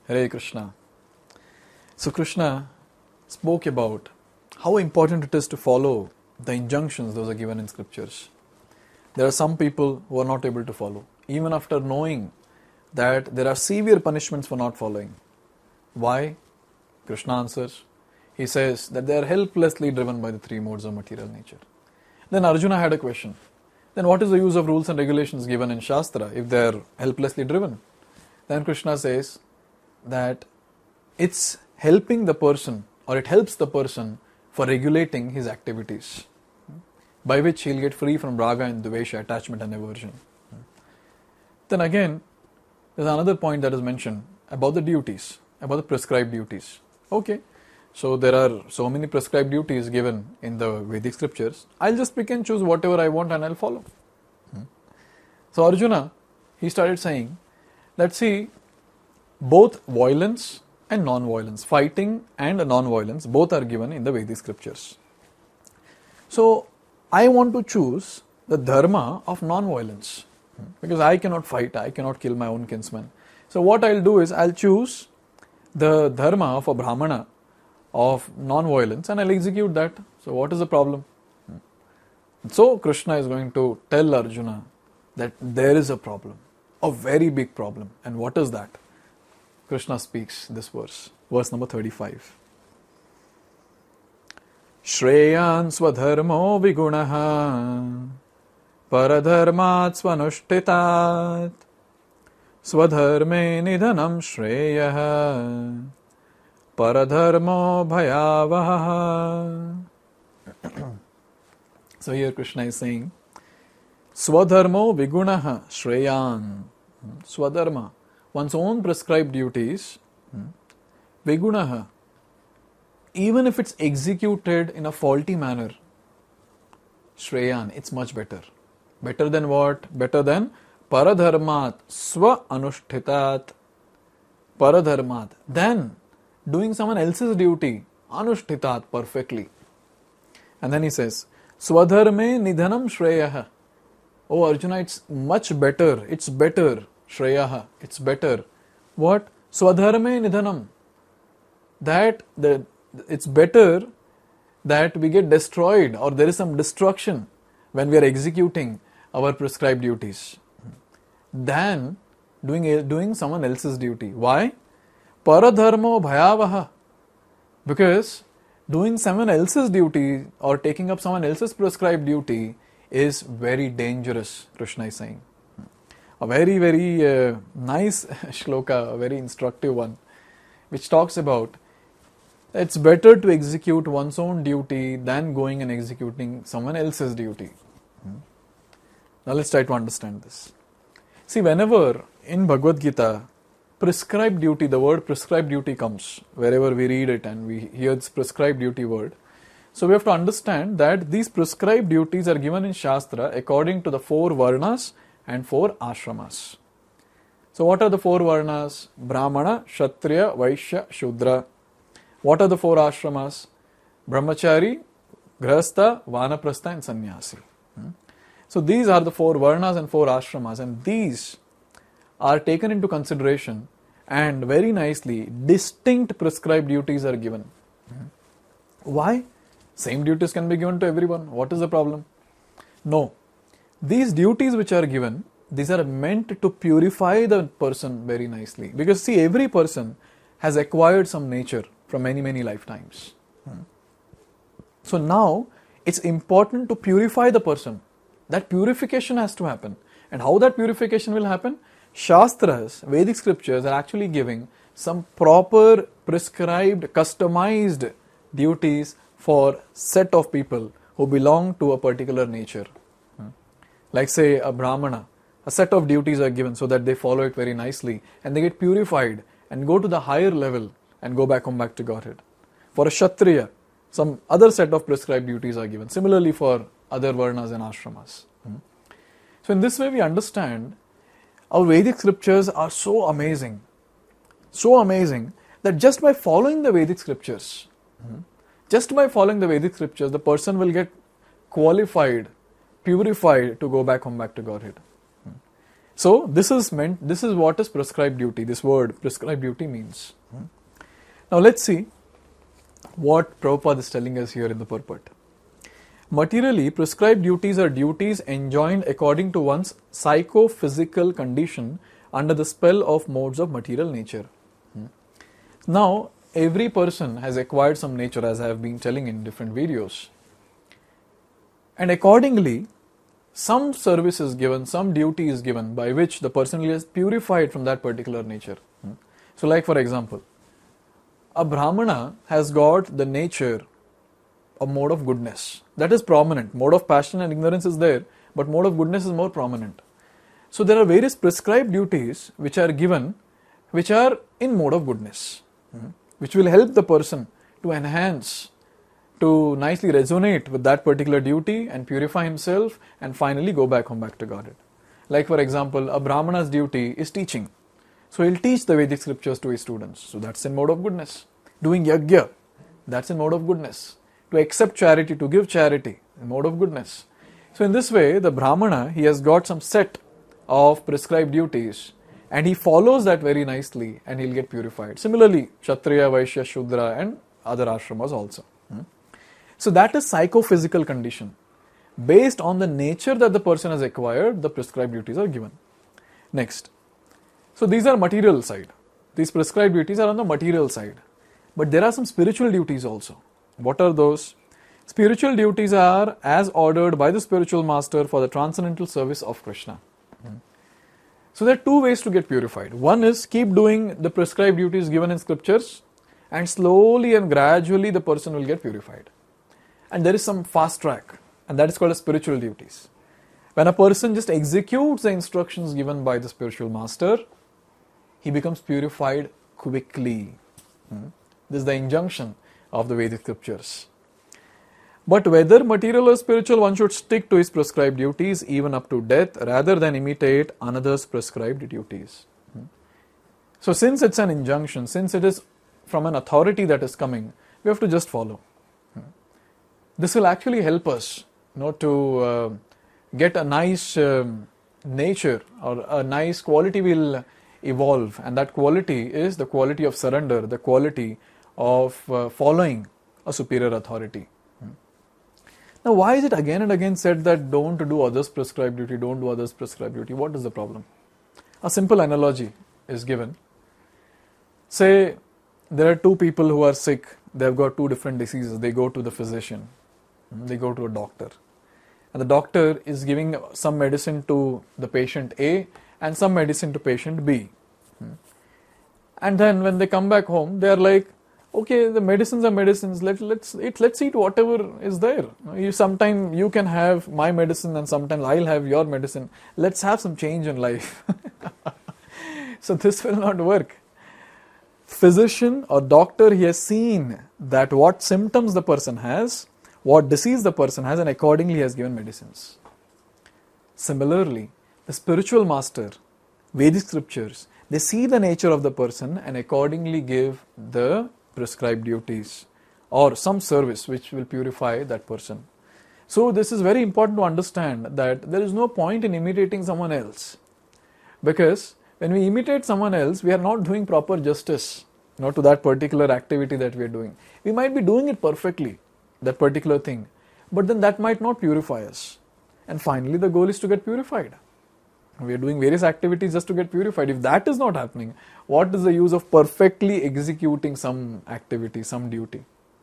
Hare Krishna. So Krishna spoke about how important it is to follow the injunctions those are given in scriptures. There are some people who are not able to follow, even after knowing that there are severe punishments for not following. Why? Krishna answers. He says that they are helplessly driven by the three modes of material nature. Then Arjuna had a question. Then what is the use of rules and regulations given in Shastra if they are helplessly driven? Then Krishna says that it's helping the person, or it helps the person for regulating his activities, by which he'll get free from raga and dvesha, attachment and aversion. Then again, there's another point that is mentioned about the duties, about the prescribed duties. Okay, so there are so many prescribed duties given in the Vedic scriptures. I'll just pick and choose whatever I want and I'll follow. So Arjuna, he started saying, let's see, both violence and non-violence, fighting and non-violence, both are given in the Vedic scriptures. So I want to choose the dharma of non-violence, because I cannot fight, I cannot kill my own kinsman. So what I'll do is I'll choose the dharma of a brahmana of non-violence and I'll execute that. So what is the problem? So Krishna is going to tell Arjuna that there is a problem, a very big problem. And what is that? Krishna speaks this verse number 35. Shreyan swadharmo vigunaha paradharmat swanushtitat swadharme nidhanam shreyaha paradharmo bhayavaha. So here Krishna is saying, Swadharmo vigunaha shreyan. Swadharma, one's own prescribed duties, vigunaha, even if it's executed in a faulty manner, shreyan, it's much better. Better than what? Better than paradharmat swa anushtitat. Paradharmat, then doing someone else's duty, anushtitat, perfectly. And then he says, Swadharme nidhanam shreyaha. Oh Arjuna, it's much better, it's better, shreyaha, it's better. What? Swadharme nidhanam. It's better that we get destroyed, or there is some destruction when we are executing our prescribed duties, than doing someone else's duty. Why? Paradharmo bhayavaha. Because doing someone else's duty or taking up someone else's prescribed duty is very dangerous, Krishna is saying. A very, very nice shloka, a very instructive one, which talks about it's better to execute one's own duty than going and executing someone else's duty. Now let's try to understand this. See, whenever in Bhagavad Gita, prescribed duty, the word prescribed duty comes, wherever we read it and we hear this prescribed duty word. So we have to understand that these prescribed duties are given in Shastra according to the 4 varnas and 4 ashramas. So what are the 4 varnas? Brahmana, Kshatriya, Vaishya, Shudra. What are the 4 ashramas? Brahmachari, Grihastha, Vanaprastha and Sannyasi. So these are the 4 varnas and 4 ashramas, and these are taken into consideration, and very nicely distinct prescribed duties are given. Why? Same duties can be given to everyone. What is the problem? No. These duties which are given, these are meant to purify the person very nicely. Because see, every person has acquired some nature from many, many lifetimes. So now, it's important to purify the person. That purification has to happen. And how that purification will happen? Shastras, Vedic scriptures are actually giving some proper, prescribed, customized duties for set of people who belong to a particular nature. Like say a Brahmana, a set of duties are given so that they follow it very nicely and they get purified and go to the higher level and come back to Godhead. For a Kshatriya, some other set of prescribed duties are given. Similarly for other varnas and ashramas. So in this way we understand our Vedic scriptures are so amazing that just by following the Vedic scriptures, the person will get qualified, purified to come back to Godhead. So this is what is prescribed duty. This word prescribed duty means. Now let's see what Prabhupada is telling us here in the purport. Materially, prescribed duties are duties enjoined according to one's psychophysical condition under the spell of modes of material nature. Now, every person has acquired some nature, as I have been telling in different videos. And accordingly, some service is given, some duty is given by which the person is purified from that particular nature. So like for example, a Brahmana has got the nature of mode of goodness. That is prominent. Mode of passion and ignorance is there, but mode of goodness is more prominent. So there are various prescribed duties which are given, which are in mode of goodness, which will help the person to enhance, to nicely resonate with that particular duty and purify himself and finally go back home, back to Godhead. Like for example, a Brahmana's duty is teaching. So he'll teach the Vedic scriptures to his students. So that's in mode of goodness. Doing yajna, that's in mode of goodness. To accept charity, to give charity, in mode of goodness. So in this way, the Brahmana, he has got some set of prescribed duties and he follows that very nicely and he'll get purified. Similarly, Kshatriya, Vaishya, Shudra and other ashramas also. So that is psychophysical condition. Based on the nature that the person has acquired, the prescribed duties are given. Next. So these are material side. These prescribed duties are on the material side. But there are some spiritual duties also. What are those? Spiritual duties are as ordered by the spiritual master for the transcendental service of Krishna. So there are two ways to get purified. One is keep doing the prescribed duties given in scriptures and slowly and gradually the person will get purified. And there is some fast track and that is called as spiritual duties. When a person just executes the instructions given by the spiritual master, he becomes purified quickly. This is the injunction of the Vedic scriptures. But whether material or spiritual, one should stick to his prescribed duties even up to death rather than imitate another's prescribed duties. So since it's an injunction, since it is from an authority that is coming, we have to just follow. This will actually help us to get a nice nature or a nice quality will evolve, and that quality is the quality of surrender, the quality of following a superior authority. Now, why is it again and again said that don't do others' prescribed duty, don't do others' prescribed duty? What is the problem? A simple analogy is given. Say, there are two people who are sick, they have got two different diseases, they go to the physician, they go to a doctor. And the doctor is giving some medicine to the patient A and some medicine to patient B. And then when they come back home, they are like, okay, the medicines are medicines. Let's eat whatever is there. Sometime you can have my medicine and sometimes I'll have your medicine. Let's have some change in life. So this will not work. Physician or doctor, he has seen that what symptoms the person has, what disease the person has, and accordingly he has given medicines. Similarly, the spiritual master, Vedic scriptures, they see the nature of the person and accordingly give the prescribed duties or some service which will purify that person. So this is very important to understand that there is no point in imitating someone else, because when we imitate someone else, we are not doing proper justice to that particular activity that we are doing. We might be doing it perfectly, that particular thing, but then that might not purify us. And finally the goal is to get purified. We are doing various activities just to get purified. If that is not happening, what is the use of perfectly executing some activity, some duty?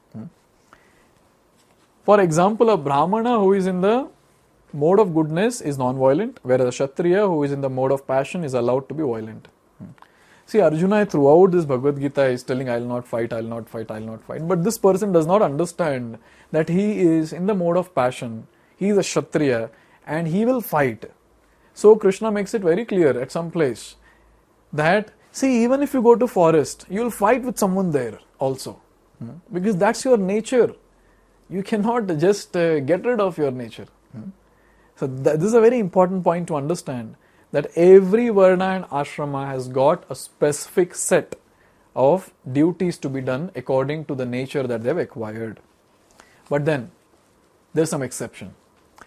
For example, a Brahmana who is in the mode of goodness is non-violent, whereas a Kshatriya who is in the mode of passion is allowed to be violent. See, Arjuna throughout this Bhagavad Gita is telling, I'll not fight, I'll not fight, I'll not fight. But this person does not understand that he is in the mode of passion. He is a Kshatriya and he will fight. So Krishna makes it very clear at some place that, see, even if you go to forest, you will fight with someone there also. Because that's your nature. You cannot just get rid of your nature. So this is a very important point to understand, that every Varna and Ashrama has got a specific set of duties to be done according to the nature that they have acquired. But then, there is some exception.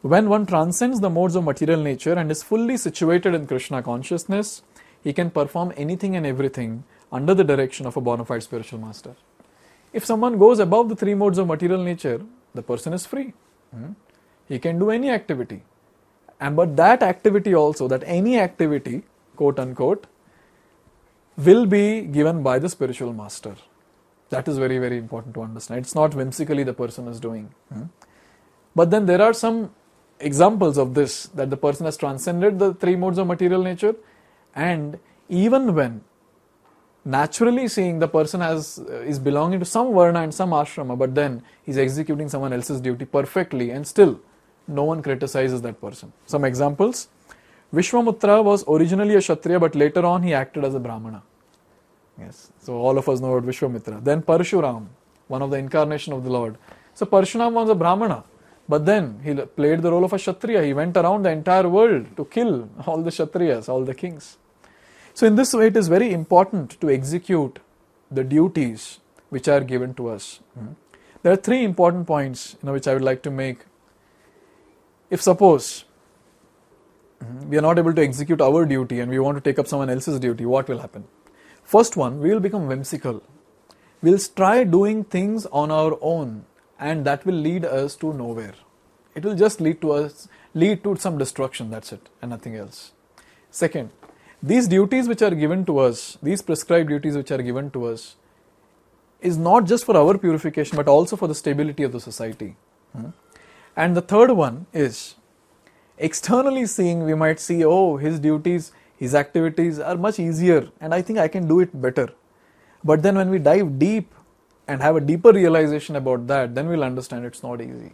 When one transcends the modes of material nature and is fully situated in Krishna consciousness, he can perform anything and everything under the direction of a bona fide spiritual master. If someone goes above the three modes of material nature, the person is free. He can do any activity. But that activity also, that any activity, quote unquote, will be given by the spiritual master. That is very, very important to understand. It's not whimsically the person is doing. But then there are some examples of this, that the person has transcended the three modes of material nature, and even when naturally seeing the person is belonging to some varna and some ashrama, but then he's executing someone else's duty perfectly, and still no one criticizes that person. Some examples: Vishwamutra was originally a Kshatriya, but later on he acted as a Brahmana. Yes, so all of us know about Vishwamitra. Then Parshuram, one of the incarnation of the Lord. So Parshuram was a Brahmana, but then he played the role of a Kshatriya. He went around the entire world to kill all the Kshatriyas, all the kings. So in this way, it is very important to execute the duties which are given to us. There are three important points which I would like to make. If suppose we are not able to execute our duty and we want to take up someone else's duty, what will happen? First one, we will become whimsical. We will try doing things on our own, and that will lead us to nowhere. It will just lead to some destruction, that's it, and nothing else. Second, these duties which are given to us, these prescribed duties which are given to us, is not just for our purification but also for the stability of the society. And the third one is, externally seeing, we might see, oh, his duties, his activities are much easier and I think I can do it better. But then when we dive deep and have a deeper realization about that, then we'll understand it's not easy.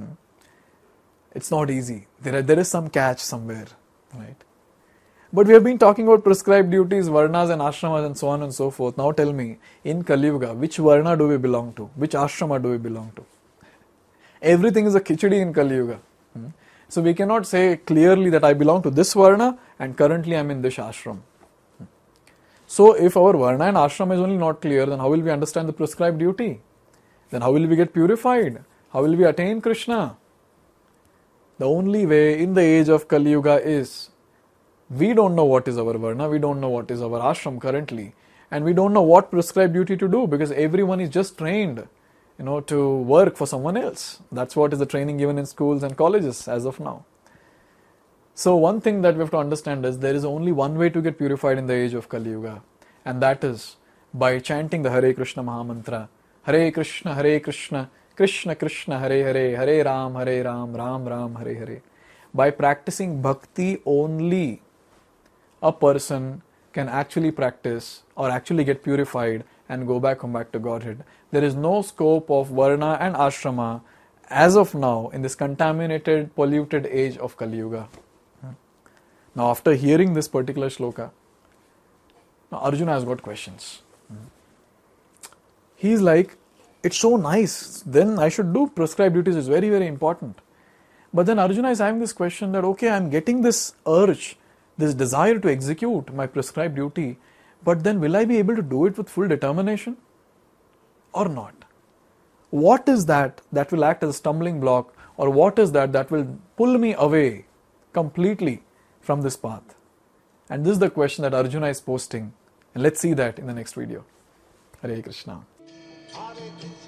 It's not easy. There is some catch somewhere, right? But we have been talking about prescribed duties, varnas and ashramas and so on and so forth. Now tell me, in Kali Yuga, which varna do we belong to? Which ashrama do we belong to? Everything is a khichdi in Kali Yuga. So we cannot say clearly that I belong to this varna and currently I am in this ashram. So if our varna and ashram is only not clear, then how will we understand the prescribed duty? Then how will we get purified? How will we attain Krishna? The only way in the age of Kali Yuga is, we don't know what is our varna, we don't know what is our ashram currently, and we don't know what prescribed duty to do, because everyone is just trained to work for someone else. That's what is the training given in schools and colleges as of now. So one thing that we have to understand is, there is only one way to get purified in the age of Kali Yuga, and that is by chanting the Hare Krishna Mahamantra. Hare Krishna, Krishna Krishna, Hare Hare, Hare Ram, Ram Ram, Hare Hare. By practicing bhakti only, a person can actually practice or actually get purified and go back to Godhead. There is no scope of varna and ashrama as of now in this contaminated, polluted age of Kali Yuga. Now after hearing this particular shloka, Arjuna has got questions. He's like, it's so nice, then I should do prescribed duties, it's very, very important. But then Arjuna is having this question that, okay, I'm getting this urge, this desire to execute my prescribed duty, but then will I be able to do it with full determination or not? What is that will act as a stumbling block, or what is that will pull me away completely from this path? And this is the question that Arjuna is posting, and let's see that in the next video. Hare Krishna.